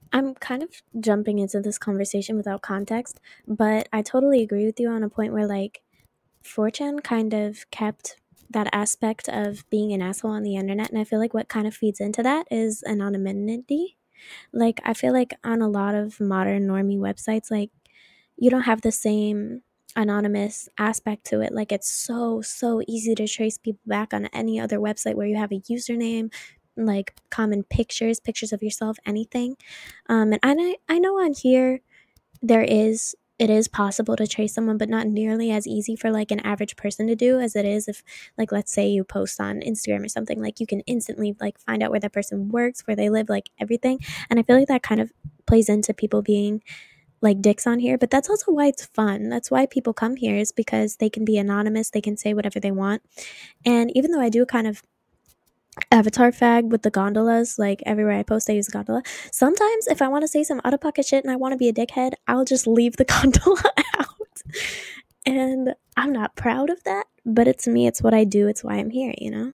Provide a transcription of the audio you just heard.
I'm kind of jumping into this conversation without context, but I totally agree with you on a point where, like, 4chan kind of kept that aspect of being an asshole on the internet. And I feel like what kind of feeds into that is anonymity. Like, I feel like on a lot of modern normie websites, like, you don't have the same anonymous aspect to it. Like, it's so easy to trace people back on any other website where you have a username, like common pictures of yourself, anything. And I know on here it is possible to trace someone, but not nearly as easy for like an average person to do as it is if, like, let's say you post on Instagram or something. Like, you can instantly like find out where that person works, where they live, like everything. And I feel like that kind of plays into people being like dicks on here, but that's also why it's fun. That's why people come here, is because they can be anonymous, they can say whatever they want. And even though I do kind of avatar fag with the gondolas, like everywhere I post I use a gondola, sometimes if I want to say some out of pocket shit and I want to be a dickhead, I'll just leave the gondola out. And I'm not proud of that, but it's me, it's what I do, it's why I'm here, you know?